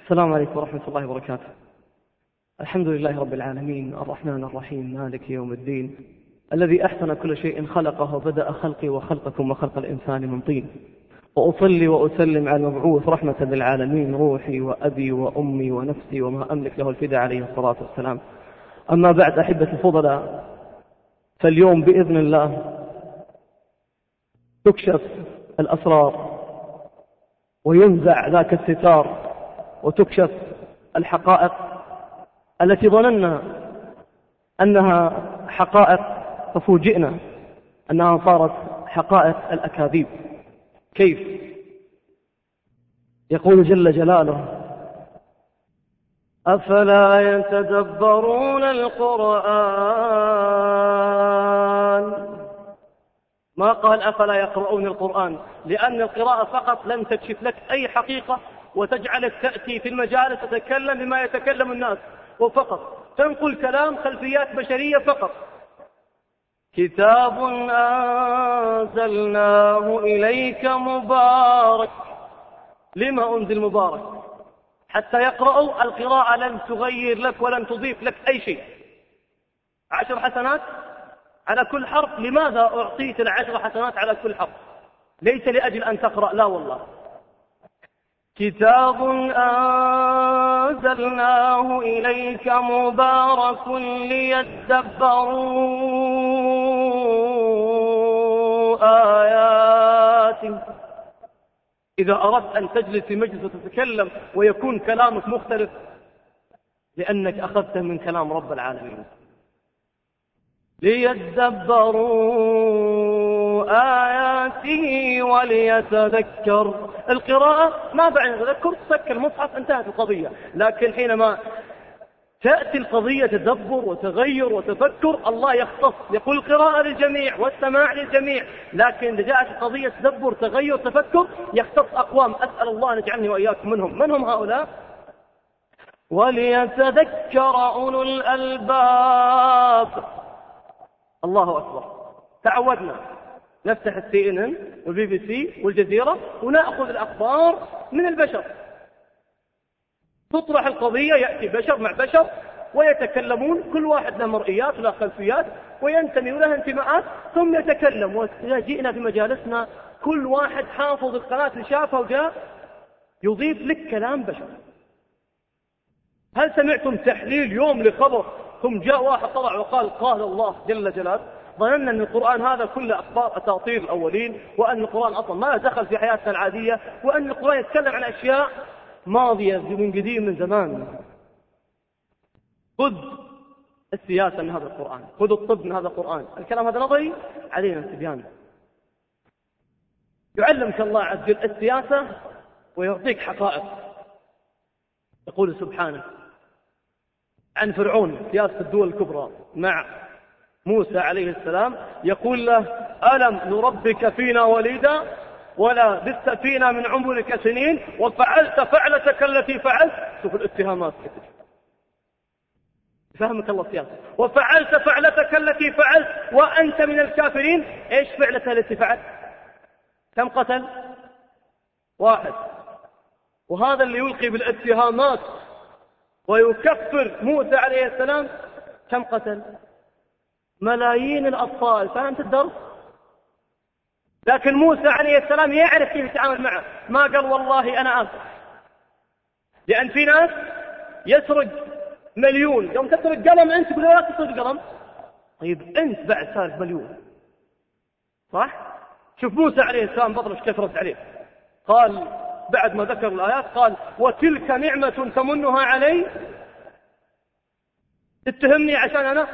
السلام عليكم ورحمة الله وبركاته. الحمد لله رب العالمين الرحمن الرحيم مالك يوم الدين الذي أحسن كل شيء خلقه وبدأ خلقي وخلقكم وخلق الإنسان من طين، وأصلي وأسلم على المبعوث رحمة للعالمين روحي وأبي وأمي ونفسي وما أملك له الفداء عليه الصلاة والسلام. أما بعد أحبة الفضلاء، فاليوم بإذن الله تكشف الأسرار وينزع ذاك الستار وتكشف الحقائق التي ظننا أنها حقائق ففوجئنا أنها صارت حقائق الأكاذيب. كيف؟ يقول جل جلاله: أفلا يتدبرون القرآن؟ ما قال أفلا يقرؤون القرآن، لأن القراءة فقط لن تكشف لك أي حقيقة وتجعلك تأتي في المجالس تتكلم بما يتكلم الناس وفقط تنقل كلام خلفيات بشرية فقط. كتاب أنزلناه إليك مبارك. لما أنزل مبارك؟ حتى يقرأوا. القراءة لن تغير لك ولن تضيف لك أي شيء. 10 حسنات على كل حرف. لماذا أعطيت 10 حسنات على كل حرف؟ ليس لأجل أن تقرأ، لا والله. كتاب أنزلناه إليك مبارك ليدبروا آياته. إذا أردت أن تجلس في مجلس وتتكلم ويكون كلامك مختلف، لأنك أخذته من كلام رب العالمين. ليدبروا آياته وليتذكر. القراءة ما بعد تذكر، تسكر المصحف، انتهت القضية. لكن حينما تأتي القضية تدبر وتغير وتفكر، الله يختص، يقول القراءة للجميع والسماع للجميع. لكن إذا جاءت القضية تدبر تغير تفكر، يختص أقوام. أسأل الله أن يجعلني وإياكم منهم. من هم هؤلاء؟ وليتذكر أولو الألباب. الله أكبر. تعودنا نفتح CNN والBBC والجزيرة ونأخذ الأخبار من البشر. تطرح القضية، يأتي بشر مع بشر ويتكلمون، كل واحد له مرئيات وله خلفيات وينتمي وله انتماءات، ثم يتكلم. وإذا جئنا في مجالسنا كل واحد حافظ القناة اللي شافها وجاء يضيف لك كلام بشر. هل سمعتم تحليل يوم لخبر ثم جاء واحد طلع وقال قال الله جل جلاله؟ ظننا أن القرآن هذا كله أخبار أساطير الأولين، وأن القرآن أصلا ما دخل في حياتنا العادية، وأن القرآن يتكلم عن أشياء ماضية من قديم من زمان. خذ السياسة من هذا القرآن، خذ الطب من هذا القرآن. الكلام هذا نظري، علينا استبيان. يعلمك الله عز وجل السياسة ويعطيك حقائق. يقول سبحانه عن فرعون سياسة الدول الكبرى مع موسى عليه السلام، يقول له: ألم نربك فينا وليدا ولا بث فينا من عمرك سنين وفعلت فعلتك التي فعلت. شوف الاتهامات كتب. فهمك الله السياسة. وفعلت فعلتك التي فعلت وأنت من الكافرين. إيش فعلتها التي فعلت؟ كم قتل؟ 1. وهذا اللي يلقي بالاتهامات ويكفر موسى عليه السلام كم قتل؟ ملايين الأطفال. فهمت الدرس؟ لكن موسى عليه السلام يعرف كيف يتعامل معه. ما قال والله أنا آسف. لأن في ناس يسرق 1,000,000، يوم تسرق قلم أنت تقول لا تسرق قلم. طيب أنت بعد سارق 1,000,000، صح؟ شوف موسى عليه السلام بطرش كيف رد عليه. قال بعد ما ذكر الآيات قال: وتلك نعمة تمنها علي. تتهمني عشان أنا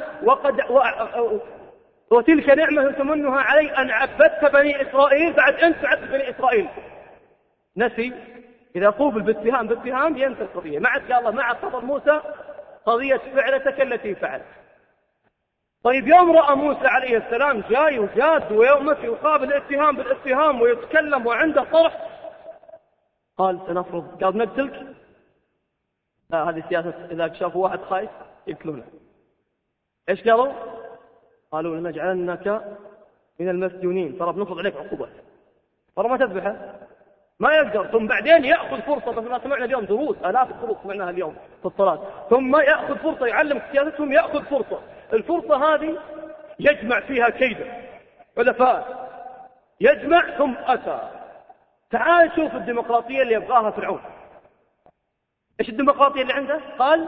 وتلك نعمة تمنها علي أن عبدت بني إسرائيل. بعد أنت عبد بني إسرائيل. نسي. إذا قوبل باتهام ينسى القضية. ما عاد قال الله، ما عاد فضل موسى قضية فعلتك التي فعلت. طيب يوم رأى موسى عليه السلام جاي وجاد ويومتي يقابل الاتهام بالاتهام ويتكلم وعنده طرح، قال سنفرض. قال نقتلك؟ لا، هذه سياسة. إذا شافوا واحد خايف يقتلونه. إيش قالوا؟ قالوا لنجعلنك من المسجونين. ترى بنفرض عليك عقوبة. ترى ما تذبحه، ما يقدر. ثم بعدين يأخذ فرصة، مثل ما سمعنا اليوم دروس، آلاف الدروس سمعناها اليوم في الصلاة، ثم يأخذ فرصة يعلم سياستهم، يأخذ فرصة، الفرصة هذه يجمع فيها كيدا حلفاء، يجمع ثم أتى. تعال شوف الديمقراطية اللي يبغاها فرعون. إيش الديمقراطية اللي عنده؟ قال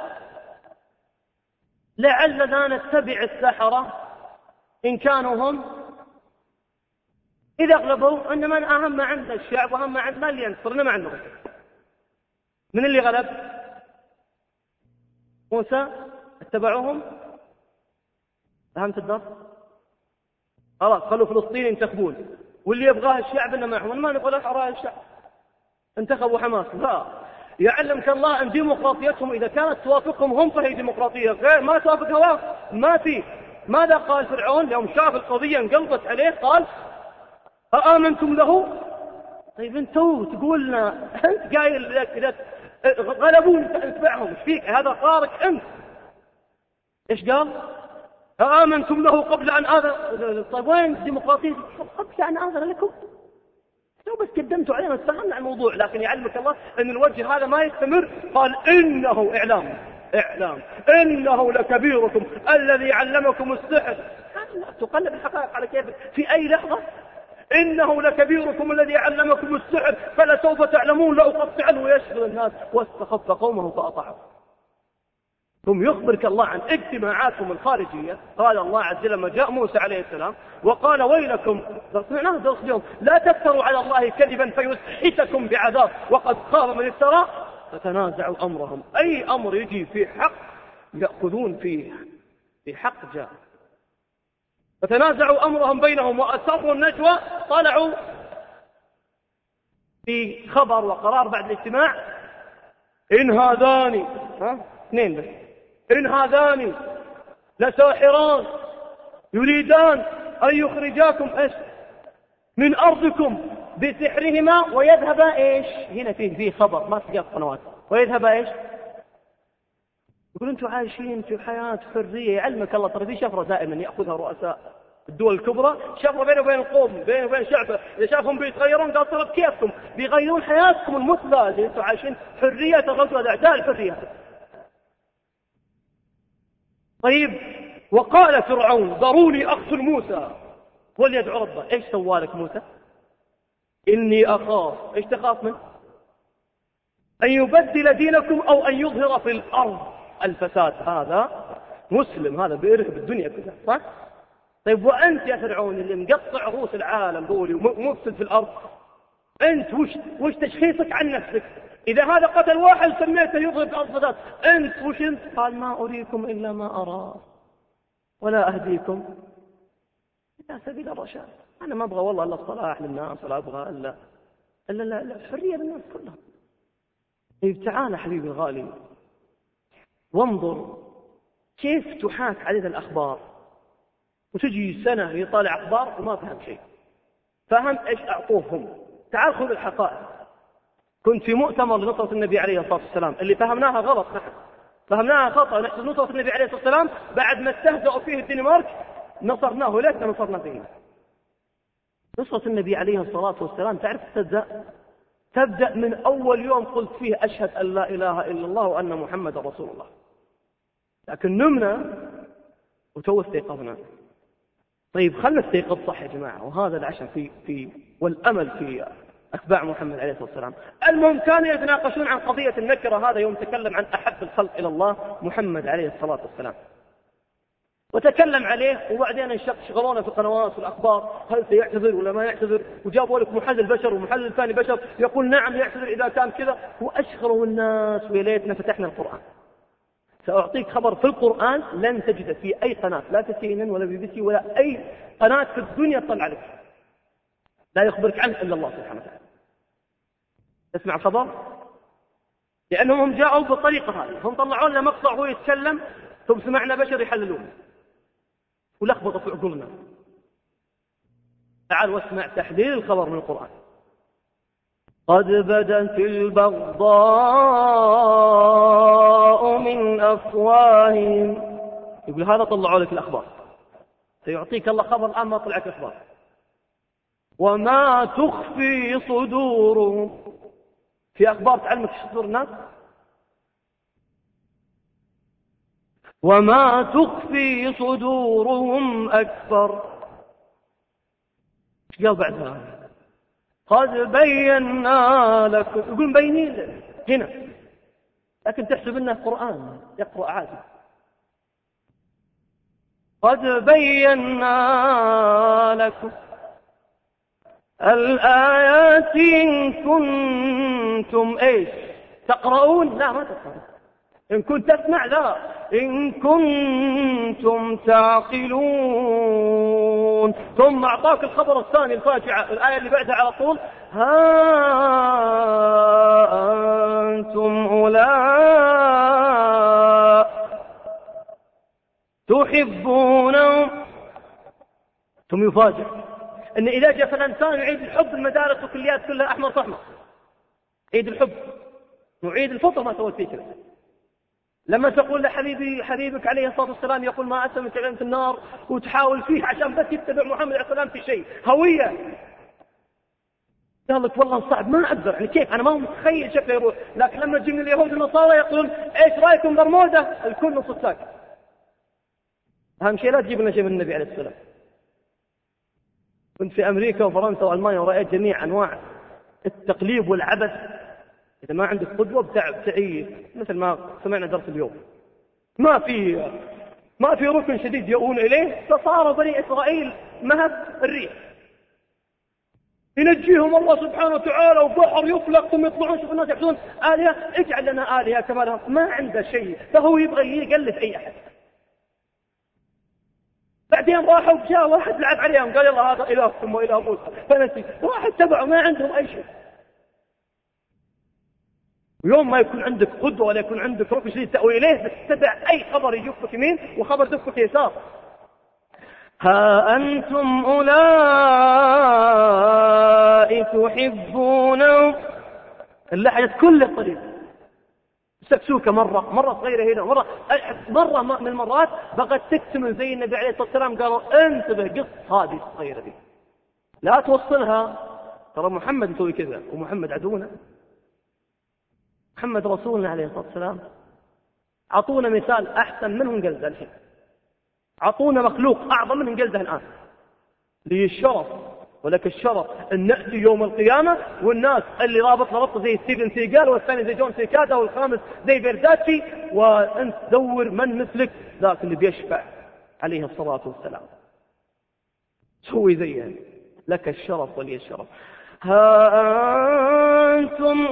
لعلنا نتبع السحرة إن كانوا هم، إذا أغلبوا أن من أهم عند الشعب وأهم عند ما اللي ينصرنا ما عندهم. من اللي غلب؟ موسى، اتبعوهم. فهمت الدرس؟ خلاص خلوا فلسطين ينتخبون، واللي يبغاه الشعب إنه معهم، ما نقول أحرار الشعب انتخبوا حماس. لا، يعلمك الله أن ديمقراطيتهم إذا كانت توافقهم هم فهي ديمقراطية، غير ما توافق هواه ما في. ماذا قال فرعون يوم شاف القضية انقلبت عليه؟ قال أآمنتم له؟ طيب انتوا تقولنا انت قايل إذا غلبوا نتبعهم، ايش فيك؟ هذا قارك انت. ايش قال؟ أآمنتم له قبل أن آذن. طيب وين الديمقراطية؟ قبل أن آذن لكم. لو بس قدمتوا علينا استفهمنا عن الموضوع، لكن يعلمك الله أن الوجه هذا ما يستمر. قال إنه إعلام إنه لكبيركم الذي علمكم السحر. تقلب الحقائق على كيفك في أي لحظة. إنه لكبيركم الذي علمكم السحر فلسوف تعلمون لأقطعن ويشغل الناس واستخف قومه فأطاعوا. ثم يخبرك الله عن اجتماعاتهم الخارجية. قال الله عز وجل لما جاء موسى عليه السلام وقال ويلكم، سمعناه درس اليوم، لا تفتروا على الله كذبا فيسحتكم بعذاب وقد خاب من افترى. فتنازعوا أمرهم، أي أمر يجي في حق يأخذون فيه، في حق جاء. فتنازعوا أمرهم بينهم وأسروا النجوى. طلعوا في خبر وقرار بعد الاجتماع إن هذان، اثنين بس، إن هذان لساحران يريدان أن يخرجاكم إيش من أرضكم بسحرهما ويذهبا إيش. هنا فيه خبر ما تلقى قنوات. ويذهبا إيش؟ يقول أنتم عايشين في حياة حرية. يعلمك الله ترى في شفرة دائما يأخذها رؤساء الدول الكبرى، شفرة بينه وبين القوم، بينه وبين شعبه. إذا شافهم بيتغيرون قال طلب كيفكم بيغيرون حياتكم المثلى. أنتم عايشين حرية تغلطوا الأعداء الحرية. طيب وقال فرعون ذروني أقتل موسى وليدعو ربه. إيش سوالك موسى؟ إني أخاف. إيش تخاف منه؟ أن يبدل دينكم أو أن يظهر في الأرض الفساد. هذا مسلم، هذا بيرهب الدنيا كلها، صح؟ طيب وأنت يا فرعون اللي مقطع رؤوس العالم دولي ومفسد في الأرض، أنت وش تشخيصك عن نفسك؟ إذا هذا قتل واحد سميته يظهر في الأرض فساد، أنت وش أنت؟ قال ما أريكم إلا ما أرى ولا أهديكم إلى سبيل الرشاد. أنا ما أبغى والله إلا الصلاح للناس، ولا أبغى إلا الحرية للناس كلها. طيب تعال حبيبي الغالي وانظر كيف تحاك عليه الأخبار، وتجي سنة يطالع أخبار وما فهم شيء. فهم إيش أعطوهم. تعال خذ الحقائق. كنت في مؤتمر لنصرة النبي عليه الصلاة والسلام اللي فهمناها غلط، نحن فهمناها خطأ. نحن نصرة النبي عليه الصلاة والسلام بعد ما استهزأوا فيه الدنمارك نصرناه، ليس نصرنا فيه. نصرة النبي عليه الصلاة والسلام تعرف تبدأ من أول يوم قلت فيه أشهد أن لا إله إلا الله وأن محمد رسول الله. لكن نمنا وتو استيقظنا. طيب خلنا استيقظ صح يا جماعة، وهذا العشم في والأمل في أتباع محمد عليه الصلاة والسلام. المهم كانوا يتناقشون عن قضية النكرة. هذا يوم تكلم عن أحب الخلق إلى الله محمد عليه الصلاة والسلام، وتكلم عليه. وبعدين شغلونا في القنوات والأخبار هل سيعتذر ولا ما يعتذر، وجابوا لك محلل بشر ومحلل ثاني بشر يقول نعم يعتذر إذا كان كذا، وأشغلوا الناس. ويليتنا فتحنا القرآن. سأعطيك خبر في القرآن لن تجد في أي قناة، لا تسينن ولا بي بي سي ولا أي قناة في الدنيا تطلع لك لا يخبرك عنه إلا الله سبحانه وتعالى. اسمع الخبر، لأنهم جاءوا بالطريقة هذه. هم طلعوا لنا مقطع وهو يتكلم ثم سمعنا بشر يحللون ولخبطوا في عقولنا. تعال واسمع تحليل الخبر من القرآن. قد بدت البغضاء من أفواههم. يقول هذا طلعوا لك الأخبار، سيعطيك الله خبر الآن ما طلعك الأخبار. وما تخفي صدورهم في أخبار تعلمك صدور الناس. وما تخفي صدورهم أكبر. ايش قال بعدها؟ قد بينا لكم. يقول مبينين هنا، لكن تحسب انه قرآن يقرأ عادي. قد بينا لكم الآيات إن كنتم ايش تقرؤون. لا ما تقرؤون. إن كنت تسمع، لا، إن كنتم تعقلون. ثم أعطاك الخبر الثاني الفاجعة، الآية اللي بعدها على طول: ها أنتم أولئك تحبونهم. ثم يفاجئ أن إذا جاء فالإنسان يعيد الحب، المدارس والكليات كلها أحمر فأحمر. عيد الحب، نعيد الفطر ما سويت فيه كذا. لما تقول حبيبك عليه الصلاة والسلام يقول ما أسلم في النار، وتحاول فيه عشان بس يتبع محمد عليه السلام في شيء هوية، قال لك والله صعب ما أقدر، يعني كيف أنا ما هو متخيل شكله يروح. لكن لما تجي من اليهود والنصارى يقولون إيش رأيكم برمودا، الكل نص ساكت. أهم شيء لا تجيب لنا شيء من النبي عليه السلام. كنت في أمريكا وفرنسا وألمانيا ورأيت جميع أنواع التقليب والعبث. إذا ما عندك قدوة بتعيد، مثل ما سمعنا درس اليوم، ما في ركن شديد يؤون إليه. فصار بني إسرائيل مهب الريح، ينجيهم الله سبحانه وتعالى، وبحر يفلق ثم يطلعون. شوف الناس يحسون آلهة، اجعل لنا آلهة كما لهم. ما عنده شيء، فهو يبغى يقلد أي أحد. بعدين راحوا جاء واحد لعب عليهم قال يلا هذا إلهكم وإله موسى، فنسي، واحد تبعوا، ما عندهم أي شيء. ويوم ما يكون عندك قدوة ولا يكون عندك ركن شديد تأوي إليه، بتتبع أي خبر يجوفك يمين وخبر يجوفك يسار. ها أنتم أولئك تحبونهم. اللحية كل الطريق سكسوكة، مرة صغيرة هنا، مرة من المرات بغت تكتمل زي النبي عليه الصلاة والسلام. قالوا انتبه، قص هذه الصغيرة دي لا توصلها، ترى محمد يسوي كذا، ومحمد عدونا. محمد رسولنا عليه الصلاة والسلام. عطونا مثال أحسن منهم قلده الحين، عطونا مخلوق أعظم منهم قلده الآن. لي الشرف ولك الشرف أن نأتي يوم القيامة والناس اللي رابط زي ستيفن سيغال، والثاني زي جون سيكادا، والخامس زي فيرداتشي، وأنت دور من مثلك ذاك اللي بيشفع عليه الصلاة والسلام. سوي زيه، لك الشرف ولي الشرف. ها أنتم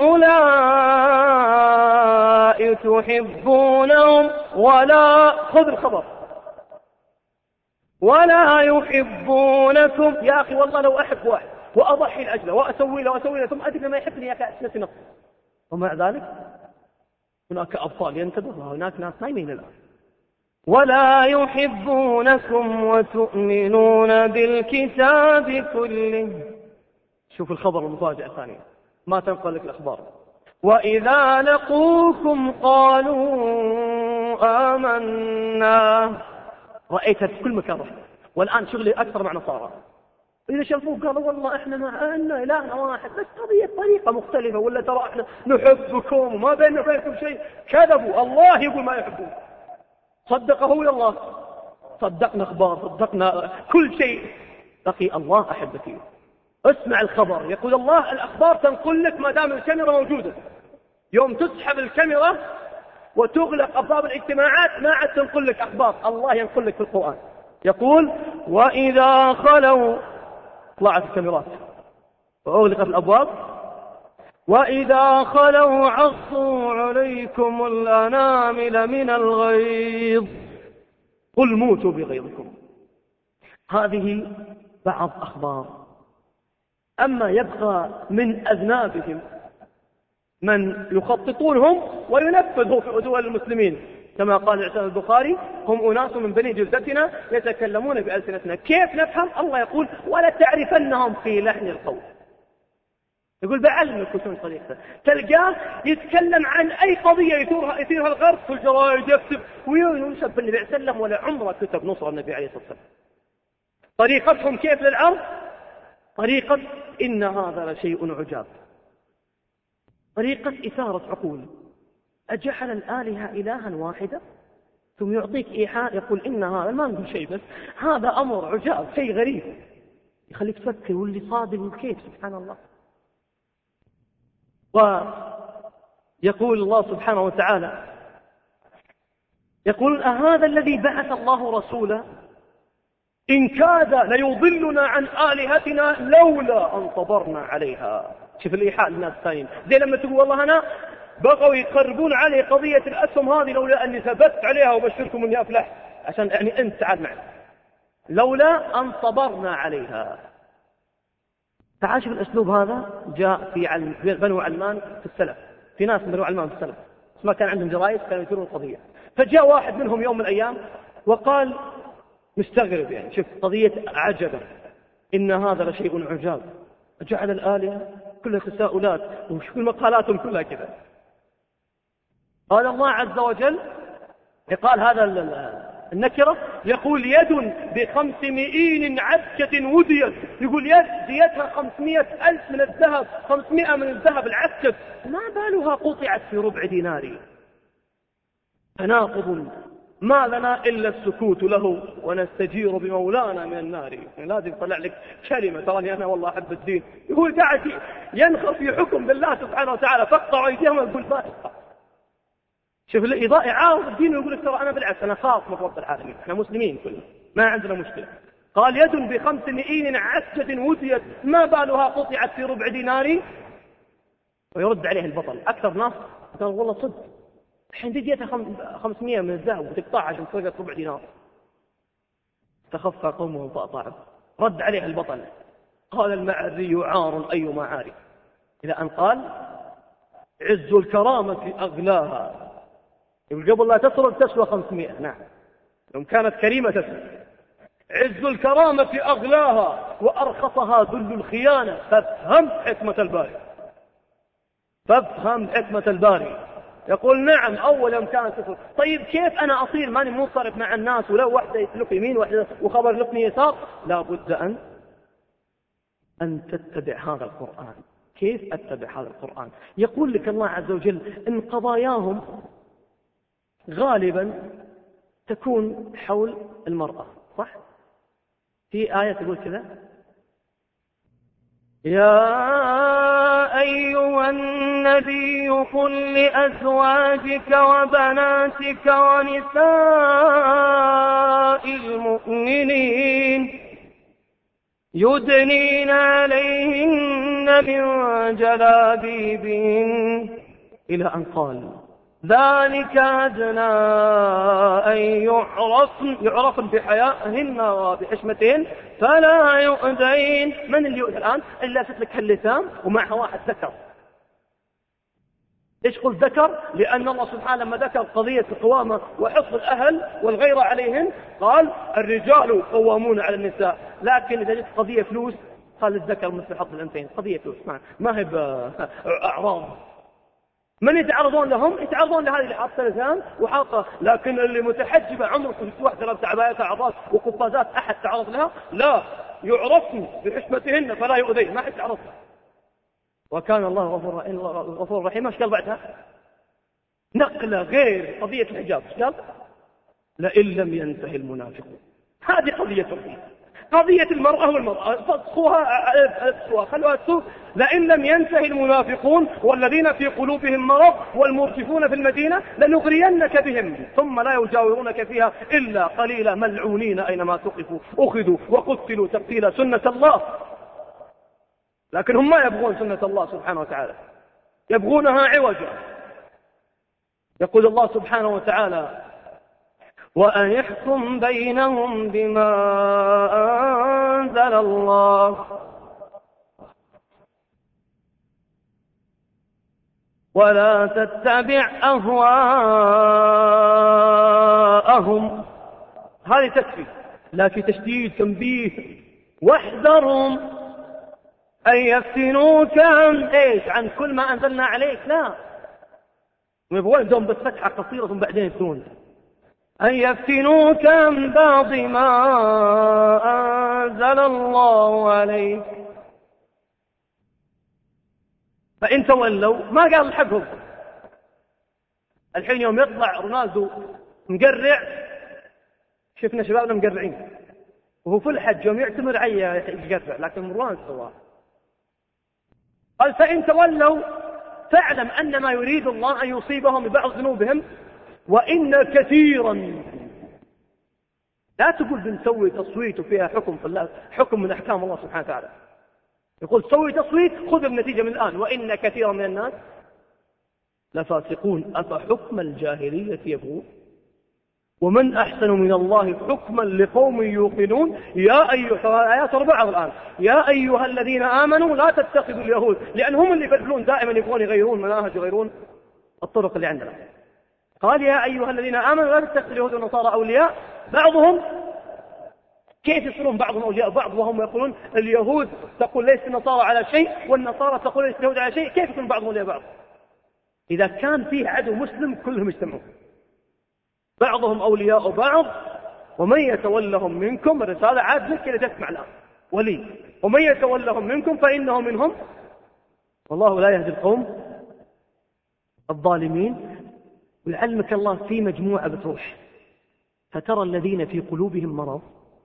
أولئك تحبونهم ولا، خذ الخبر، ولا يحبونكم. يا أخي والله لو أحب واحد وأضحي لأجله وأسوي له ثم أدري ما يحبني يا أخي أسنتي نص، ومع ذلك هناك أطفال ينتبهوا، هناك ناس نايمين الآن. ولا يحبونكم وتؤمنون بالكتاب كله. شوف الخبر المفاجأة الثانية، ما تنقل لك الأخبار. وإذا لقوكم قالوا آمنا. رأيتها في كل مكان رحت، والآن شغلي أكثر مع نصارى. إذا شافوك قالوا والله إحنا معنا إلهنا واحد، بس قضية طريقة مختلفة، ولا ترى إحنا نحبكم وما بيننا وبينكم شيء. كذبوا، الله يقول ما يحبون. صدقه يا الله، صدقنا أخبار، صدقنا كل شيء، بقي الله أحبك. اسمع الخبر، يقول الله الأخبار تنقل لك ما دام الكاميرا موجودة. يوم تسحب الكاميرا وتغلق أبواب الاجتماعات ما عاد تنقل لك أخبار، الله ينقل لك في القرآن. يقول وإذا خلوا، طلعت الكاميرات وأغلقت الأبواب، وإذا خلوا عصوا عليكم الأنامل من الغيظ قل موتوا بغيظكم. هذه بعض أخبار. أما يبقى من أذنابهم من يخططونهم وينفذوا في دول المسلمين، كما قال عثمان البخاري هم أناس من بني جلدتنا يتكلمون بألسنتنا. كيف نفهم؟ الله يقول ولا تعرفنهم في لحن القول. يقول بعلمك وشون طريقته، تلقاه يتكلم عن أي قضية يثيرها الغرب في الجرائد، يكتب وينسب النبي عليه وسلم، ولا عمره كتب نصر النبي عليه الصلاة والسلام. طريقتهم كيف للعرض؟ طريقة إن هذا لشيء عجاب. طريقة إثارة عقول. أجعل الآلهة إلها واحدة، ثم يعطيك إيحاء يقول إن هذا، ما نقول شيء بس هذا أمر عجاب، شيء غريب يخليك تفكر واللي صادق وكيف، سبحان الله. ويقول الله سبحانه وتعالى، يقول أهذا الذي بعث الله رسولا إن كاد ليضلنا عن آلهتنا لولا أن صبرنا عليها. شوف الإيحاء للناس الثانيين، زي لما تقول والله أنا بغوا يقربون علي قضية الأسهم هذه لولا أني ثبت عليها وبشركم أني أفلح، عشان يعني أنت تعال معي، لولا أن صبرنا عليها. تعال شوف الأسلوب هذا جاء في بنو علمان في السلف. في ناس من بنو علمان في السلف ما كان عندهم جرائد، كانوا يثيرون القضية. فجاء واحد منهم يوم من الأيام وقال مستغرب، يعني شوف قضية عجبا، إن هذا لشيء عجاب، جعل الآلهة كلها تساؤلات وشوف مقالاتهم كلها كذا. قال الله عز وجل، قال هذا النكرة، يقول يد ب500 عسكة وديت، يقول يد ديتها 500,000 من الذهب، 500 من الذهب العسكة، ما بالها قطعت في ربع دينار. تناقض ما لنا إلا السكوت له ونستجير بمولانا من النار. يعني لازم يطلع لك كلمة تراني أنا والله أحب الدين، يقول قاعد ينخر في حكم بالله سبحانه وتعالى، فاقطعوا أيديهم ويقول فاسقة. شوف يعارض الدين ويقول لك ترى أنا بالعكس أنا خاص من رب العالمين، احنا مسلمين كلنا ما عندنا مشكلة. قال يد ب500 عسكة وديت ما بالها قطعت في ربع دينار. ويرد عليه البطل أكثر ناس قال والله صدق، الحين ديتها 500 من الذهب وتقطعها عشان تسرقت ربع دينار. استخف قومه فأطاعوا. رد عليه البطل قال المعري عار أي معاري، إلى أن قال عز الكرامة أغلاها. قبل لا تسرق تسوى 500، نعم يوم كانت كريمة تسوى. عز الكرامة أغلاها وأرخصها ذل الخيانة، فافهم حكمة الباري، فافهم حكمة الباري. يقول نعم أول يوم كانت تسرق. طيب كيف أنا أصير ماني منصرف مع الناس، ولو واحدة يسلك يمين واحدة وخبر لقني يسار؟ لا بد أن تتبع هذا القرآن. كيف أتبع هذا القرآن؟ يقول لك الله عز وجل إن قضاياهم غالبا تكون حول المرأة، صح؟ في آية تقول كذا يا أيها النبي قل لأزواجك وبناتك ونساء المؤمنين يدنين عليهن من جلابيبهن، إلى أن قال ذلك أدنى أن يعرفن بحيائهن وبحشمتهن فلا يؤذين. من اللي يؤذي الآن؟ إلا تتلك اللثام ومعها واحد ذكر. إيش قلت ذكر؟ لأن الله سبحانه لما ذكر قضية القوامة وحفظ الأهل والغيرة عليهن قال الرجال قوامون على النساء، لكن إذا جت قضية فلوس قال الذكر مثل حظ الأنثيين. قضية فلوس ما هي بأعراض. من يتعرضون لهم؟ يتعرضون لهذه اللي حاطة لسان وحاطة، لكن اللي متحجبة عمرك واحدة لابسة عبايات عضات وقفازات أحد تعرض لها؟ لا، يعرفن بحشمتهن فلا يؤذين، ما حد تعرضها. وكان الله غفور رحيم. ايش قال بعدها؟ نقلة غير قضية الحجاب. ايش قال؟ لئن لم ينتهي المنافقون. هذه قضية الحجاب، قضية المرأة والمرأة فصوها خلوها تسوق. لئن لم ينتهي المنافقون والذين في قلوبهم مرض والمرجفون في المدينة لنغرينك بهم ثم لا يجاورونك فيها إلا قليلا ملعونين أينما ثقفوا أخذوا وقتلوا تقتيلا. سنة الله، لكن هم ما يبغون سنة الله سبحانه وتعالى، يبغونها عوجا. يقول الله سبحانه وتعالى وأن يحكم بينهم بما أنزل الله ولا تتبع أهواءهم. هذه تكفي، لكن تشديد تنبيه واحذرهم أن يفتنوك عن كل ما أنزلنا عليك. لا، يبغون دوم بس فتحة قصيرة ثم بعدين يفتنون. أن يفتنوك عن بعض ما أنزل الله عليك فإن تولوا ما قال الحقهم. الحين يوم يطلع رونالدو مقرع، شفنا شبابنا مقرعين، وهو في الحج يوم يعتمر يقرع، لكن مروان سواه. قال فإن تولوا فاعلم أن ما يريد الله أن يصيبهم ببعض ذنوبهم وإن كثيرا. لا تقول بنسوي تصويت وفيها حكم في الله، حكم من أحكام الله سبحانه وتعالى. يقول سوي تصويت خذ النتيجة من الآن. وإن كثيرا من الناس لفاسقون أفحكم الجاهلية يبغون ومن أحسن من الله حكما لقوم يوقنون. يا أيها آيات 4 الآن، يا أيها الذين آمنوا لا تتخذوا اليهود، لأن هم اللي يبدلون دائما، يبغون يغيرون مناهج يغيرون الطرق اللي عندنا. قال يا أيها الذين آمنوا لا تتخذوا اليهود والنصارى أولياء بعضهم. كيف يصيرون بعضهم أولياء بعض وهم يقولون اليهود تقول ليس النصارى على شيء والنصارى تقول ليس اليهود على شيء؟ كيف يكون بعضهم أولياء بعض؟ إذا كان فيه عدو مسلم كلهم يجتمعون، بعضهم أولياء بعض. ومن يتولهم منكم، الرسالة عاد لك اللي تسمع الآن ولي، ومن يتولهم منكم فإنه منهم والله لا يهدي القوم الظالمين. ولعلمك الله في مجموعة بتروح فترى الذين في قلوبهم مرض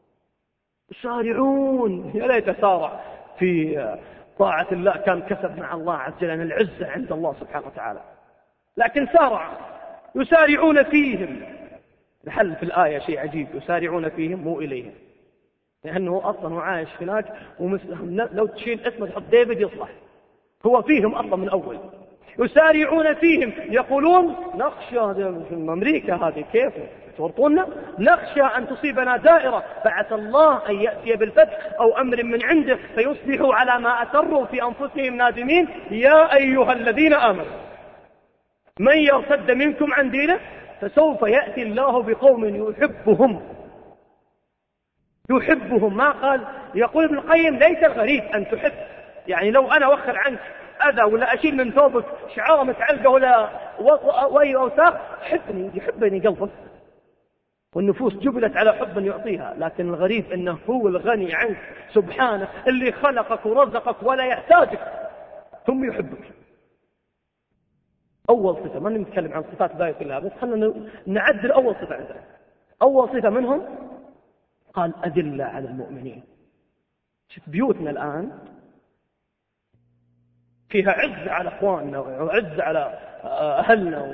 يسارعون، يا ليت سارع في طاعة الله كان كسب مع الله عز وجل العزة عند الله سبحانه وتعالى، لكن سارع يسارعون فيهم. الحل في الآية شيء عجيب، يسارعون فيهم مو إليهم، لأنه أصلا عايش هناك ومثلهم. لو تشيل اسمه تحط ديفيد يصلح، هو فيهم أصلا من أول. يسارعون فيهم يقولون نخشى في أمريكا هذه كيف تورطونا، نخشى أن تصيبنا دائرة فعسى الله أن يأتي بالفتح أو أمر من عنده فيصبحوا على ما أسروا في أنفسهم نادمين. يا أيها الذين آمنوا من يرتد منكم عن دينه فسوف يأتي الله بقوم يحبهم. ما قال. يقول ابن القيم ليس الغريب أن تحب، يعني لو أنا وخر عنك أذى ولا أشيل من ثوبك شعارة متعلقة ولا أوساخ، يحبني قلبك، والنفوس جبلت على حب يعطيها. لكن الغريب أنه هو الغني عنك سبحانه اللي خلقك ورزقك ولا يحتاجك ثم يحبك. أول صفة، ما نتكلم عن صفات باقي كلها، بس خلنا نعدل أول صفة عندنا. أول صفة منهم قال أذلة على المؤمنين. شوف بيوتنا الآن فيها عز على أخواننا وعز على أهلنا.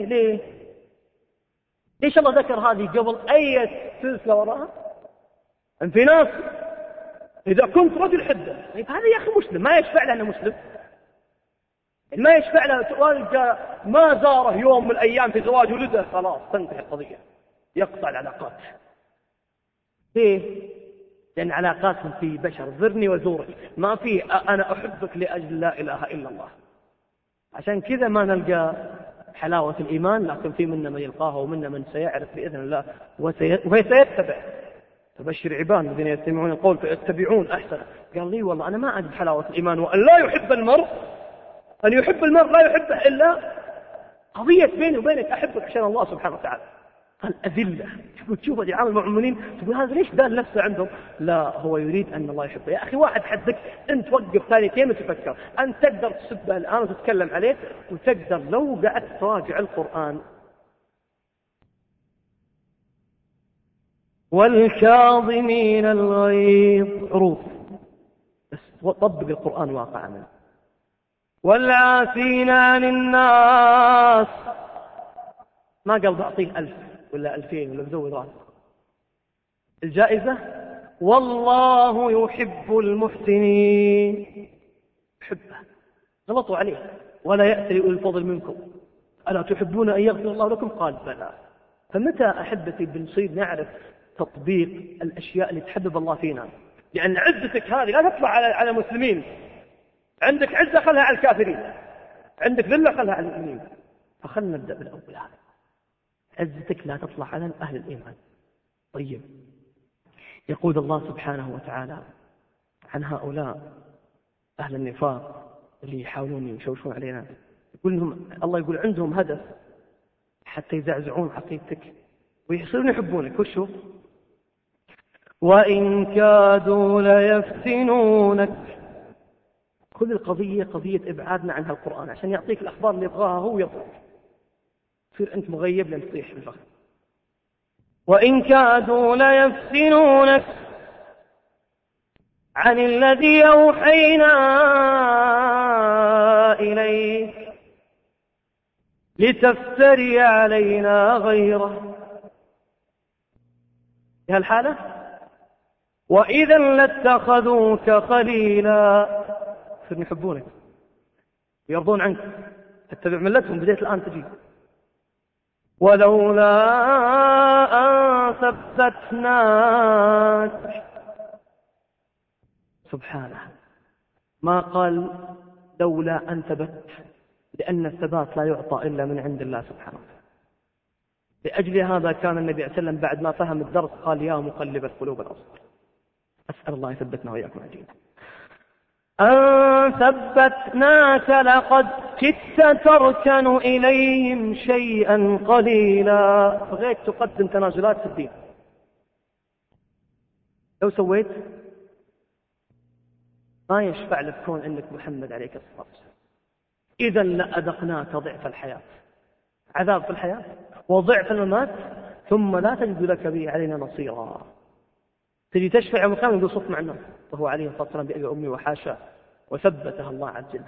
ليش الله ذكر هذه قبل أي سلسلة وراها؟ أن في ناس إذا كنت رجل حدة، هذا يا أخي مسلم ما يشفع له أنه مسلم، ما يشفع له والد ما زاره يوم من الأيام في زواج ولده، خلاص تنتهي القضية، يقطع العلاقات. ليه؟ لأن علاقاتهم في بشر، زرني وزورك، ما في أنا أحبك لأجل لا إله إلا الله. عشان كذا ما نلقى حلاوة الإيمان، لكن في منا من يلقاها ومنا من سيعرف بإذن الله وسيتبع. فبشر عباد الذين يستمعون القول فيتبعون أحسن. قال لي والله أنا ما أجد حلاوة الإيمان وأن لا يحب المرء، أن يحب المرء لا يحبه إلا قضية بيني وبينك أحبك عشان الله سبحانه وتعالى. قال أذلة. تشوف يعامل مع المؤمنين تقول هذا ليش دال نفسه عندهم؟ لا، هو يريد أن الله يحبه. يا أخي واحد حدك أنت وقف ثانيتين وتفكر، أنت تقدر تسبه الآن وتتكلم عليه، وتقدر لو قعدت تراجع القرآن والكاظمين الغيظ عروض، بس طبق القرآن واقعا، والعافين عن الناس. ما قال بعطيه 1000 ولا 2000 ولا بزود راتب. الجائزة والله يحب المحسنين، يحبه. غلطوا عليه ولا يأتي أولي الفضل منكم ألا تحبون أن يغفر الله لكم؟ قال بلى. فمتى أحبتي بنصير نعرف تطبيق الأشياء اللي تحبب الله فينا؟ لأن عزتك هذه لا تطلع على المسلمين. عندك عزة خلها على الكافرين، عندك ذلة خلها على المؤمنين. فخلنا نبدأ بالأول هذا. عزتك لا تطلع على أهل الإيمان. طيب، يقول الله سبحانه وتعالى عن هؤلاء أهل النفاق اللي يحاولون يشوشون علينا، يقول لهم الله يقول عندهم هدف حتى يزعزعون عقيدتك ويصيرون يحبونك. وشو؟ وإن كادوا ليفتنونك خذ القضية قضية إبعادنا عن هالقرآن عشان يعطيك الأخبار اللي يبغاها هو يطلق، تصير أنت مغيب لن تطيح في الفخر. وإن كادوا ليفتنونك عن الذي أوحينا إليك لتفتري علينا غيره. في هالحالة وإذا لاتخذوك خليلا، صرنا يحبونك ويرضون عنك، تتبع ملتهم، بديت الآن تجي. ولولا أن ثبتناك، سبحانه ما قال لولا أن ثبت، لأن الثبات لا يعطى إلا من عند الله سبحانه. لأجل هذا كان النبي صلى الله عليه وسلم بعد ما فهم الدرس قال يا مقلب القلوب الأبصار. أسأل الله يثبتنا وإياكم عجينا. أن ثبتناك لقد كدت تركن إليهم شيئا قليلا، بغيت تقدم تنازلات في الدين. لو سويت ما يشفع لك كون أنك محمد عليك الصلاة والسلام، إذا لأذقناك ضعف الحياة، عذاب في الحياة وضعف الممات، ثم لا تجد لك به علينا نصيرا. تجي تشفع يوم القيامة يقول صف مع الناس، وهو عليه الصلاة والسلام بأبي أمي وحاشا، وثبتها الله عز وجل.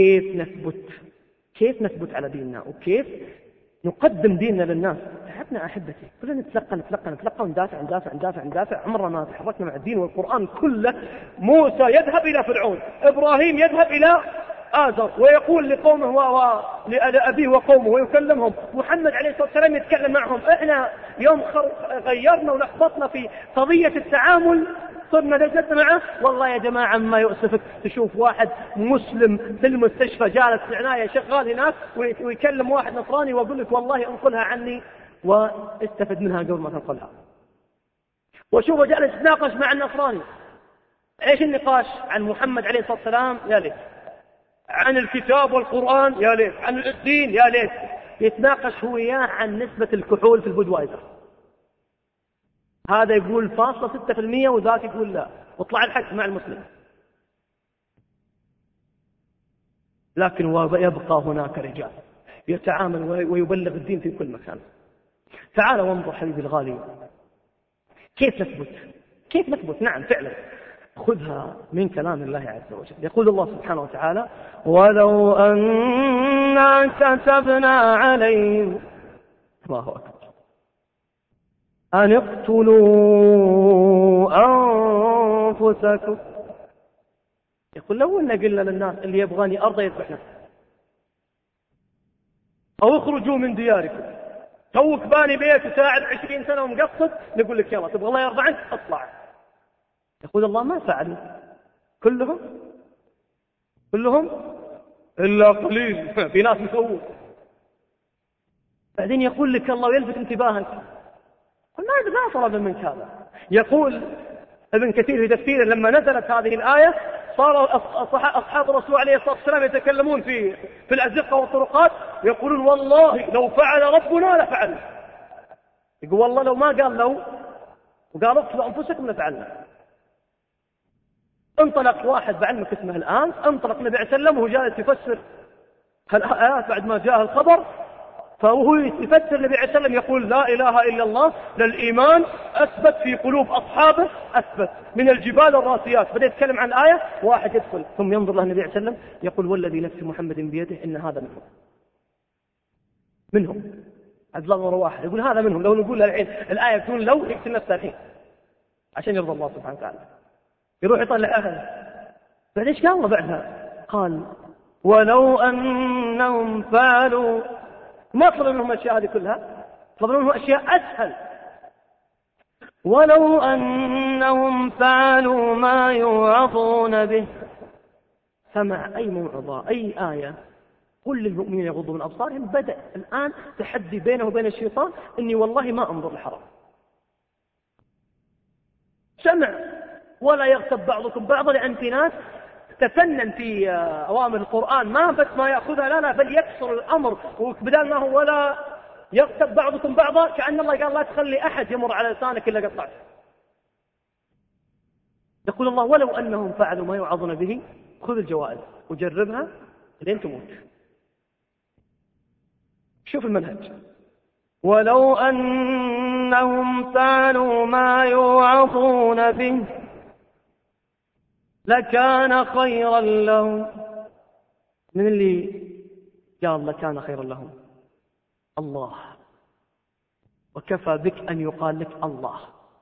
كيف نثبت على ديننا، وكيف نقدم ديننا للناس. تعبنا أحبتي، كلنا نتلقى وندافع. عمرنا ما تحركنا مع الدين والقرآن كله. موسى يذهب إلى فرعون، إبراهيم يذهب إلى آزر ويقول لقومه ولأبيه وقومه ويكلمهم، محمد عليه الصلاة والسلام يتكلم معهم. إحنا يوم غيرنا ولخبطنا في قضية التعامل صرنا جلسنا معه. والله يا جماعة ما يؤسفك تشوف واحد مسلم في المستشفى جالس في عناية شغال هناك ويكلم واحد نصراني ويقول لك والله انقلها عني واستفد منها قبل ما تنقلها. وشوفه جالس يتناقش مع النصراني. ايش النقاش؟ عن محمد عليه الصلاة والسلام يا ليت، عن الكتاب والقرآن يا ليت، عن الدين يا ليت. يتناقش هو وياه عن نسبة الكحول في البودوايزر. هذا يقول 0.6% وذاك يقول لا، واطلع الحق مع المسلم. لكن ويبقى هناك رجال يتعامل ويبلغ الدين في كل مكان. تعال وانظر حبيبي الغالي كيف نثبت. نعم فعلا خذها من كلام الله عز وجل. يقول الله سبحانه وتعالى ولو أننا كتبنا عليهم، الله أكبر، أن اقتلوا أنفسكم. يقول لو أن قلنا للناس اللي يبغاني أرضى يذبح نفسه، أو اخرجوا من دياركم، توك باني بيت وساعد 20 سنة ومقصد، نقول لك يلا تبغى الله يرضى عنك اطلع. يقول الله ما فعلوا كلهم إلا قليل، في ناس مسوون. بعدين يقول لك الله ويلفت انتباهك، ما طلب منك هذا. يقول ابن كثير في تفسيره لما نزلت هذه الآية صار أصحاب الرسول عليه الصلاة والسلام يتكلمون في الأزقة والطرقات يقولون والله لو فعل ربنا لفعل. يقول والله لو ما قال لو وقال اقتلوا أنفسكم لفعلنا. انطلق واحد بعلمك اسمه الآن، انطلق النبي عليه السلام وهو جالس يفسر الآيات بعد ما جاء الخبر، فهو يفسر النبي عليه السلام يقول لا إله إلا الله للإيمان أثبت في قلوب أصحابه أثبت من الجبال الراسيات. بدأ يتكلم عن الآية، واحد يدخل ثم ينظر له النبي عليه السلام يقول والذي نفس محمد بيده إن هذا منهم عبد الله بن رواحة يقول هذا منهم. لو نقول الحين الآية تقول لو يقتل نفسه الحين عشان يرضى الله سبحانه وتعالى، يروح يطلع أهله. بعد إيش قال الله بعدها؟ قال ولو أنهم فعلوا، ما طلب منهم الأشياء هذه كلها، طلب منهم أشياء أسهل. ولو أنهم فعلوا ما يوعظون به، سمع أي موعظة أي آية قل للمؤمنين يغضوا من أبصارهم. بدأ الآن تحدي بينه وبين الشيطان إني والله ما أنظر الحرام. سمع ولا يغتب بعضكم بعضا، لأن في ناس تفنن في أوامر القرآن ما بس ما يأخذها لا بل يكسر الأمر، وبدال ما هو ولا يغتب بعضكم بعضا كأن الله قال لا تخلي أحد يمر على لسانك إلا قطعته. يقول الله ولو أنهم فعلوا ما يوعظون به خذ الجوائز وجربها لين تموت. شوف المنهج. ولو أنهم فعلوا ما يوعظون به لكان خيرا لهم. من اللي قال لكان خيرا لهم؟ الله. وكفى بك أن يقال لك الله.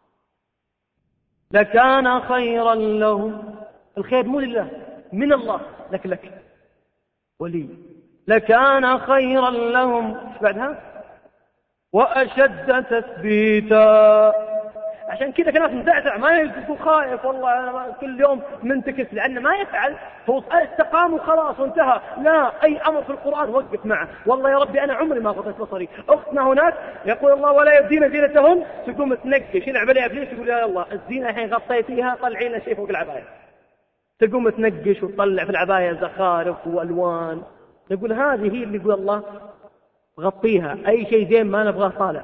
لكان خيرا لهم. الخير مو لله، من الله، لك ولي. لكان خيرا لهم. بعدها وأشد تثبيتا. عشان كذا كان مزعزع، ما يكون خايف والله أنا كل يوم منتكس، لأنه ما يفعل، هو استقام وخلاص وانتهى. لا، أي أمر في القرآن وقف معه. والله يا ربي أنا عمري ما غضيت بصري. أختنا هناك يقول الله ولا يبدين زينتهن، تقوم تنقش يلعب عليها إبليس يقول يا الله الزينة الحين غطيتيها طلعي لنا شيء فوق العباية. تقوم تنقش وتطلع في العباية زخارف وألوان. يقول هذه هي اللي يقول الله غطيها، أي شيء زين ما نبغاه طالع.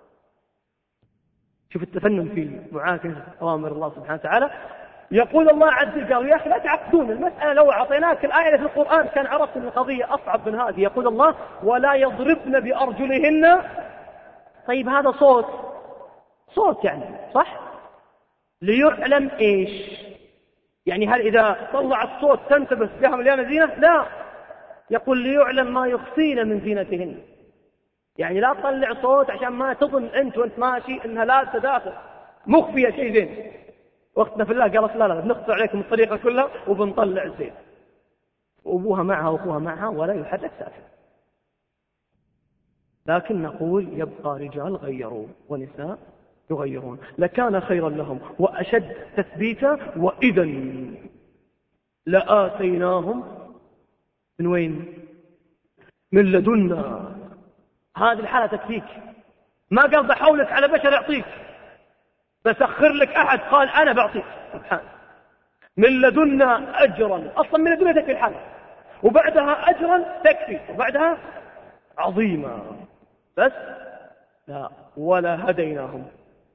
شوف التفنن في معاكسة أوامر الله سبحانه وتعالى. يقول الله عز وجل قال يا أخي لا تعقدون المسألة، لو أعطيناك الآية في القرآن كان عرفت أن القضية أصعب من هذه. يقول الله ولا يضربن بأرجلهن. طيب هذا صوت يعني صح؟ ليعلم إيش يعني؟ هل إذا طلع الصوت تنتبه لها مليانة زينة؟ لا، يقول ليعلم ما يخفين من زينتهن. يعني لا تطلع صوت عشان ما تظن أنت وأنت ماشي أنها لا تداخل مخفية شيء زين. وقتنا في الله قالت لا بنقطع عليكم الطريقة كلها وبنطلع الزين. وأبوها معها وأخوها معها ولا يحرك ساكن. لكن نقول يبقى رجال غيروا ونساء يغيرون. لكان خيرا لهم وأشد تثبيتا وإذا لآتيناهم من وين؟ من لدنا. هذه الحالة تكفيك. ما قال بحولك على بشر يعطيك، بسخر لك أحد قال أنا بعطيك. سبحان. من لدنا أجرا. أصلا من لدنا تكفي الحالة، وبعدها أجرا تكفي، وبعدها عظيمة. بس لا، ولا هديناهم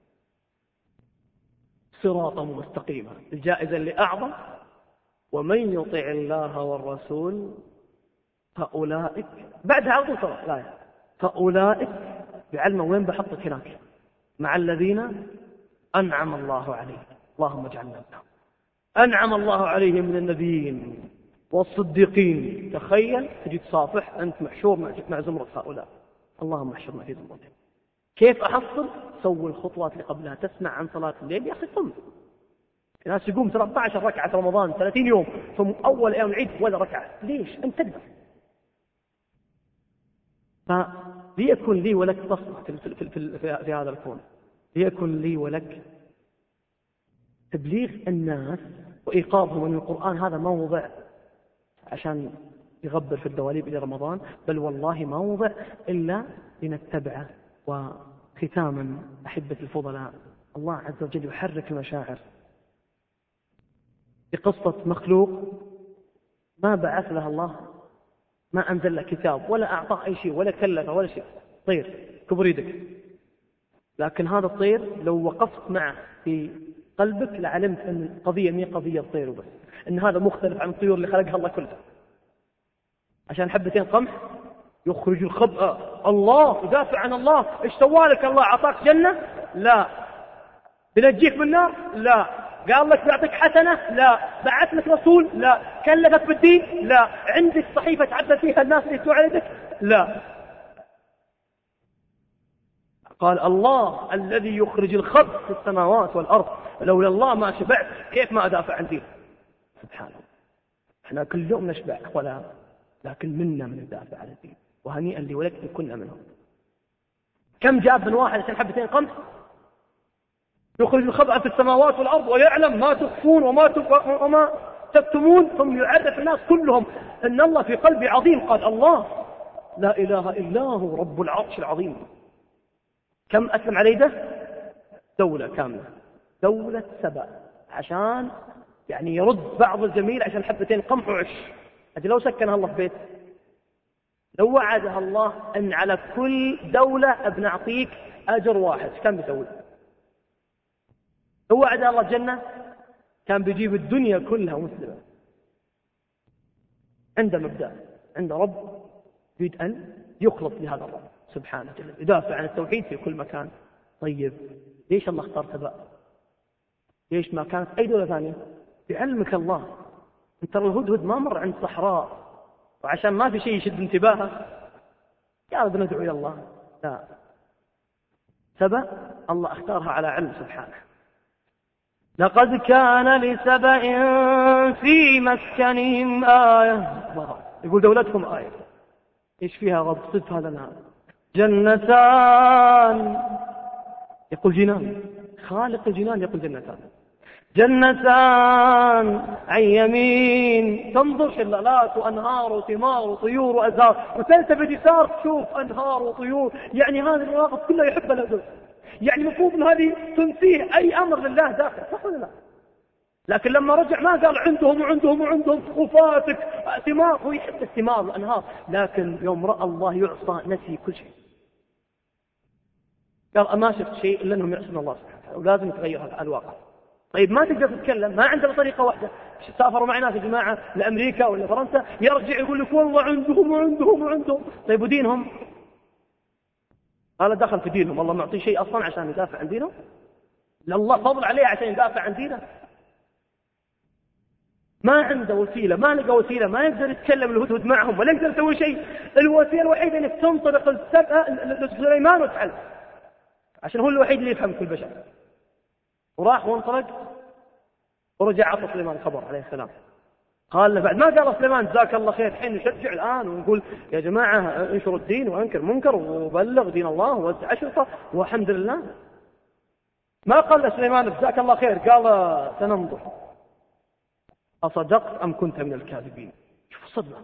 صراطا مستقيما. الجائزة اللي أعظم ومن يطع الله والرسول فأولئك. بعدها على طول لا، فأولئك بعلمه وين بحطك هناك؟ مع الذين أنعم الله عليهم. اللهم اجعلنا منهم. أنعم الله عليهم من النبيين والصديقين. تخيل تجي تصافح أنت محشور مع زمرة هؤلاء. اللهم احشرنا في زمرتهم. كيف أحصل؟ سوي الخطوات اللي قبلها. تسمع عن صلاة الليل يا أخي قم. الناس يقوم 13 ركعة رمضان 30 يوم ثم أول أيام العيد ولا ركعة. ليش؟ أنت تقدر. فليكن لي ولك بصمة في هذا الكون. ليكن لي ولك تبليغ الناس وإيقاظهم أن القرآن هذا ما وضع عشان يغبر في الدواليب إلى رمضان، بل والله ما وضع إلا لنتبعه. وختاما أحبة الفضلاء، الله عز وجل يحرك المشاعر بقصة مخلوق ما بعث لها الله، ما أنزل له كتاب ولا أعطاه أي شيء ولا كلفه ولا شيء. طير كبر يدك. لكن هذا الطير لو وقفت معه في قلبك لعلمت أن القضية مي قضية الطير وبس، أن هذا مختلف عن الطيور اللي خلقها الله كلها. عشان حبتين قمح يخرج الخبأ. الله يدافع عن الله. ايش سوالك؟ الله أعطاك جنة؟ لا. بنجيك من النار؟ لا. قال لك بيعطيك حسنة؟ لا. بعث لك رسول؟ لا. كلفك بالدين؟ لا. عندك صحيفة تعبد فيها الناس اللي يتوع عليك؟ لا. قال الله الذي يخرج الخبء في السماوات والأرض. لولا الله ما شبعت، كيف ما أدافع عن دين؟ سبحانه. احنا كل يوم نشبع ولا، لكن منا من الدافع عن الدين. وهنيئا لي ولك إن كنا منهم. كم جاب من واحد عشان حبتين قمح؟ يخرج الخبأ في السماوات والأرض ويعلم ما تخفون وما تكتمون، ثم يعرف الناس كلهم أن الله في قلبي عظيم. قال الله لا إله إلا هو رب العرش العظيم. كم أسلم عليه ده؟ دولة كاملة، دولة سبأ، عشان يعني يرد بعض الجميل عشان حبتين قمح وعش. هذه لو سكنها الله في بيت، لو وعدها الله أن على كل دولة بنعطيك أجر واحد، كم بيسوي؟ لو وعدها الله الجنة كان بيجيب الدنيا كلها مسلمة. عنده مبدأ، عنده رب يريد أن يخلص لهذا الرب سبحانه وتعالى، يدافع عن التوحيد في كل مكان. طيب ليش الله اختار سبأ؟ ليش ما كانت أي دولة ثانية؟ بعلمك الله، انت الهدهد ما مر عند صحراء وعشان ما في شيء يشد انتباهه قال بندعو إلى الله، لا، سبأ الله اختارها على علم سبحانه. لقد كان لسبأ في مسكنهم آية، يقول دولتهم آية، إيش فيها رب؟ صف هذا النهار جنتان، يقول جنان، خالق الجنان يقول جنتان، جنتان عن يمين تنظر شلالات وأنهار وثمار وطيور وأزهار، وتلتفت يسار تشوف أنهار وطيور. يعني هذه المواقف كلها يحبها الهدهد، يعني مفروض أن هذه تنسيه أي أمر لله داخل، صح ولا لا؟ لكن لما رجع ما قال عندهم وعندهم وعندهم وفاتك ثمار، هو يحب الثمار والأنهار، لكن يوم رأى الله يعصى نسي كل شيء، قال ما شفت شيء إلا أنهم يعصون الله سبحانه وتعالى ولازم يتغير هذا الواقع. طيب ما تقدر تتكلم، ما عندنا طريقة واحدة. سافروا معي ناس يا جماعة لأمريكا ولا فرنسا، يرجع يقول لك والله عندهم وعندهم وعندهم. طيب ودينهم؟ هذا دخل في دينهم، الله معطيه شيء أصلا عشان يدافع عن دينه؟ الله فضل عليه عشان يدافع عن دينه؟ ما عنده وسيلة، ما لقى وسيلة، ما يقدر يتكلم الهدهد معهم ولا يقدر يسوي شيء. الوسيلة الوحيدة انك تنطلق لسليمان وتعلم، عشان هو الوحيد اللي يفهم كل بشر. وراح وانطلق ورجع عطى سليمان الخبر عليه السلام. قال له بعد ما قال سليمان جزاك الله خير، الحين نشجع الآن ونقول يا جماعة انشروا الدين وانكر منكر وبلغ دين الله ووزع أشرطة والحمد لله. ما قال سليمان جزاك الله خير، قال سننظر أصدقت أم كنت من الكاذبين. شوف الصدمة،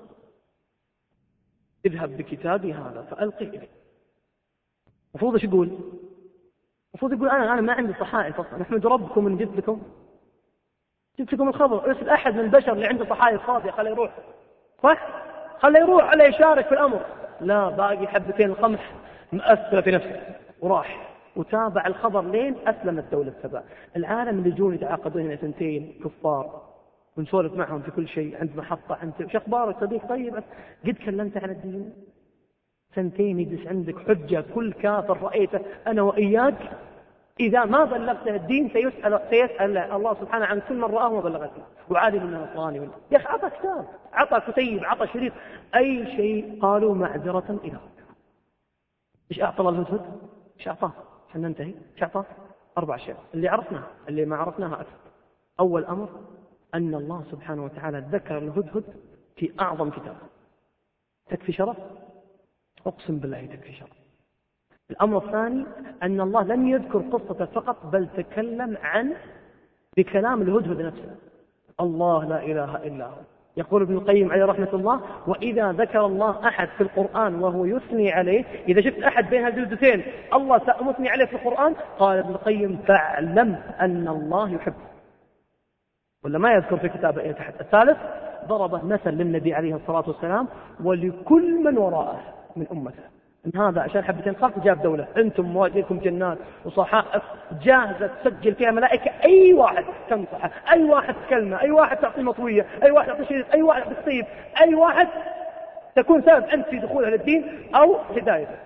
اذهب بكتابي هذا فألقه إليه. المفروض ايش يقول؟ المفروض يقول أنا ما عندي صحائف أصلا، نحمد ربكم إن جبت لكم الخبر. ارسل أحد من البشر اللي عنده صحائف فاضية خليه يروح، صح؟ خليه يروح عليه يشارك في الأمر. لا، باقي حبتين القمح مأثرة في نفسه، وراح وتابع الخبر لين أسلمت دولة سبأ. العالم اللي يجون يتعاقدون هنا سنتين كفار ونسولف معهم في كل شيء، عند محطة عند شو أخبارك صديق؟ طيب قد كلمت عن الدين؟ سنتين يجلس عندك حجة، كل كافر رأيته أنا وإياك إذا ما بلغته الدين سيسأل الله سبحانه عن كل من رآه وما بلغته، وعادي من نصراني ولا يا أخي عطى كتاب، عطى كتيب، عطى شريط، أي شيء. قالوا معذرة إلى ربكم. إيش أعطى الله الهدهد؟ إيش أعطاه؟ عشان ننتهي إيش أعطاه؟ 4 أشياء اللي عرفناها، اللي ما عرفناها أكثر. أول أمر أن الله سبحانه وتعالى ذكر الهدهد في أعظم كتاب. تكفي شرف؟ أقسم بالله تكفي شرف. الأمر الثاني أن الله لم يذكر قصته فقط، بل تكلم بكلام الهدهد نفسه. الله لا إله إلا هو. يقول ابن القيم عليه رحمة الله: وإذا ذكر الله أحد في القرآن وهو يثني عليه، إذا شفت أحد بين هالجلدتين الله سأثني عليه في القرآن، قال ابن القيم: فاعلم أن الله يحبه. ولا ما يذكر في كتابه أي تحت. الثالث ضرب مثل للنبي عليه الصلاة والسلام ولكل من وراءه من أمته. إن هذا عشان حبتين خلف جاب دولة، أنتم مواجهكم جنات وصحائف جاهزة تسجل فيها ملائكة أي واحد تنصحه، أي واحد كلمة، أي واحد تعطيه مطوية، أي واحد تعطيه شريط، أي واحد بالسيف، أي واحد تكون سبب أنت في دخوله للدين أو هدايته.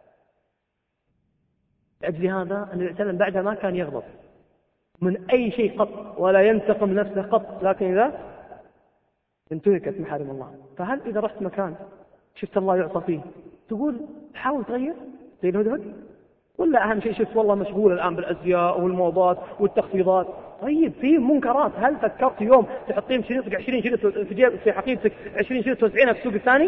لأجل هذا النبي صلى الله عليه وسلم بعدها ما كان يغضب من أي شيء قط ولا ينتقم نفسه قط، لكن إذا انتهكت محارم الله. فهل إذا رحت مكان شفت الله يعصى فيه تقول حاول تغير زي الهدهد؟ ولا أهم شيء شفت والله مشغول الآن بالأزياء والموضات والتخفيضات؟ طيب في منكرات، هل فكرت يوم تحطين شريطك 20 شريط في جيب في حقيبتك، 20 شريط توزعينها في السوق الثاني؟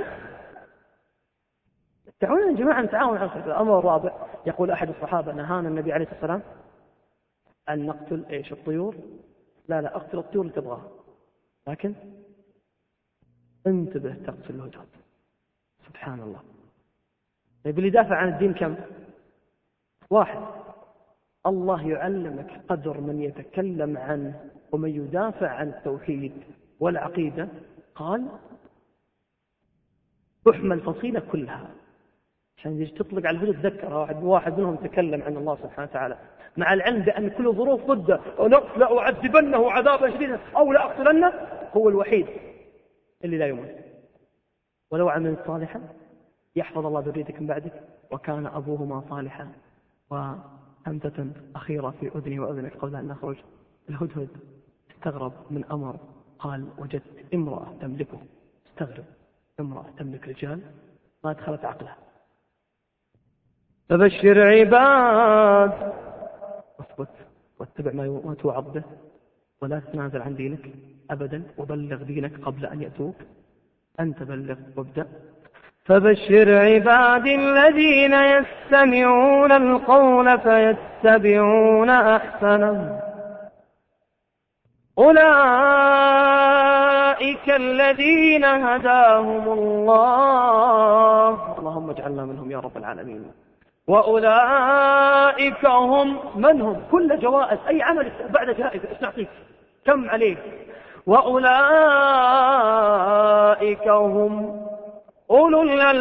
تعالوا يا جماعة نتعاون على الخير. الأمر الرابع، يقول أحد الصحابة: نهانا النبي عليه الصلاة والسلام أن نقتل الطيور. لا أقتل الطيور اللي تبغاها، لكن انتبه تقتل الهدهد. سبحان الله. طيب اللي يدافع عن الدين كم؟ واحد. الله يعلمك قدر من يتكلم عنه ومن يدافع عن التوحيد والعقيدة. قال: تحمل الفصيلة كلها، عشان يجي تطلق على الهدهد تذكر واحد منهم تكلم عن الله سبحانه وتعالى، مع العلم بأن كل ظروف ضده، لأعذبنه عذابا شديدا أو لأقتلنه. هو الوحيد اللي لا يموت. ولو عمل صالحا يحفظ الله ذريتك من بعدك، وكان أبوهما صالحا. وهمزة أخيرة في أذني وأذنك قبل أن نخرج. الهدهد استغرب من أمر، قال وجدت امرأة تملكه. استغرب، امرأة تملك رجال ما دخلت عقلها. فبشر عباد، اثبت واتبع ما توعظ به، ولا تتنازل عن دينك أبدا، وبلغ دينك قبل أن يأتوك. أنت بلغ وابدأ. فبشر عبادي الذين يستمعون القول فيتبعون أحسنه، أولئك الذين هداهم الله، اللهم اجعلنا منهم يا رب العالمين. وأولئك هم من هم؟ كل جوائز، أي عمل بعد جائزة ايش نعطيك؟ كم عليه؟ وأولئك هم أولو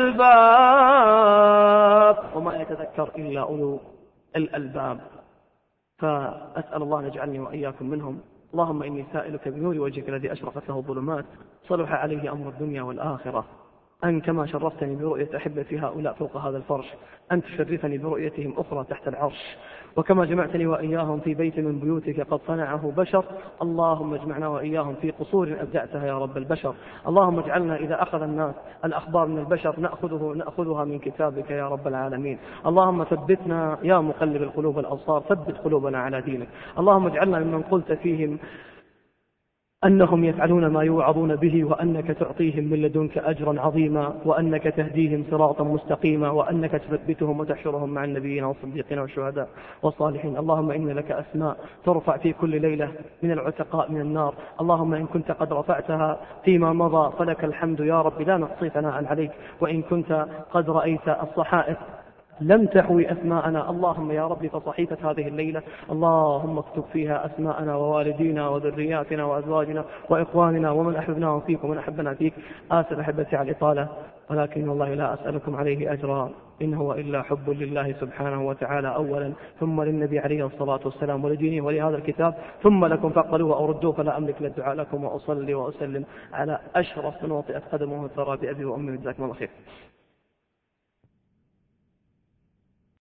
الألباب، وما يتذكر إلا أولو الألباب. فأسأل الله أن يجعلني وإياكم منهم. اللهم إني سائلك بنور وجهك الذي أشرقت له الظلمات صلح عليه أمر الدنيا والآخرة، أن كما شرفتني برؤية أحبتي هؤلاء فوق هذا الفرش أن تشرفني برؤيتهم أخرى تحت العرش. وكما جمعتني وإياهم في بيت من بيوتك قد صنعه بشر، اللهم اجمعنا وإياهم في قصور أبدعتها يا رب البشر. اللهم اجعلنا إذا أخذ الناس الأخبار من البشر نأخذها من كتابك يا رب العالمين. اللهم ثبتنا يا مقلب القلوب الأبصار، ثبت قلوبنا على دينك. اللهم اجعلنا ممن قلت فيهم أنهم يفعلون ما يوعظون به، وأنك تعطيهم من لدنك أجرا عظيما، وأنك تهديهم صراطا مستقيما، وأنك تثبتهم وتحشرهم مع النبيين والصديقين والشهداء والصالحين. اللهم إن لك أسماء ترفع في كل ليلة من العتقاء من النار. اللهم إن كنت قد رفعتها فيما مضى فلك الحمد يا رب، لا نحصي ثناء عليك. وإن كنت قد رأيت الصحائف لم تحوي أسماءنا، اللهم يا رب فصحيفة هذه الليلة اللهم اكتب فيها أسماءنا ووالدينا وذرياتنا وأزواجنا وإخواننا ومن أحبناهم فيك ومن أحبنا فيك. آسف أحبتي على الإطالة، ولكن والله لا أسألكم عليه أجرا، إن هو إلا حب لله سبحانه وتعالى أولا، ثم للنبي عليه الصلاة والسلام ولدينه ولهذا الكتاب، ثم لكم فاقبلوه أو ردوه، فلا أملك للدعاء لكم، وأصلي وأسلم على أشرف من وطئت قدمه الثرى بأبي وأمي. جزاكم الله خير.